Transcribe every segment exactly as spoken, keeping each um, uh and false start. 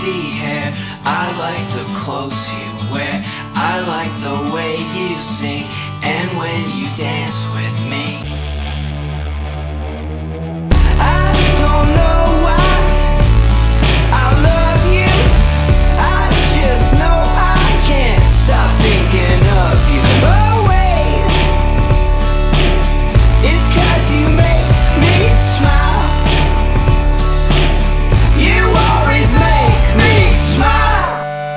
fancy hair, I like the clothes you wear, I like the way you sing, and when you dance with me. I don't know why I love you, I just know I can't stop thinking of you. Oh wait, it's 'cause you make me smile. You always make me smile.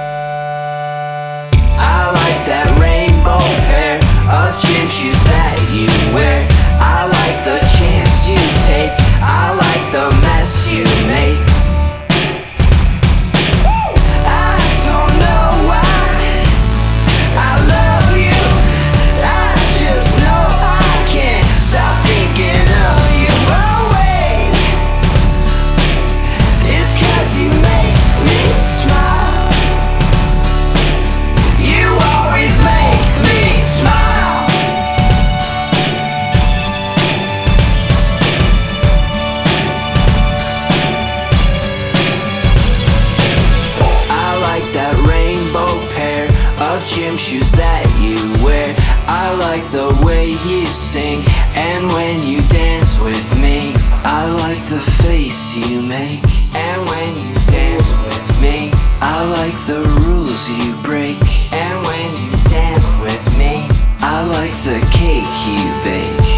I like that rainbow pair of gym shoes that you wear. I like the chance you take, I like the mess you make. I don't know why I love you, I just know I can't stop thinking of you. Oh wait, it's 'cause you make me smile. You always make me smile. I like that rainbow pair of gym shoes that you wear. I like the way you sing, and when you dance with me. I like the face you make, and when you dance with me. I like the rules you break, and when you dance with me. I like the cake you bake,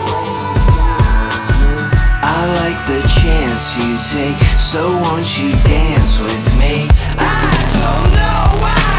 I like the chance you take, so won't you dance with me? I don't know why